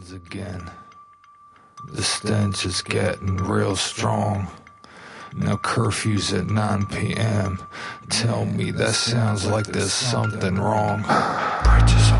happens again. The stench is getting real strong. Now curfew's at 9 p.m. Tell me that sounds like there's something wrong. Bridges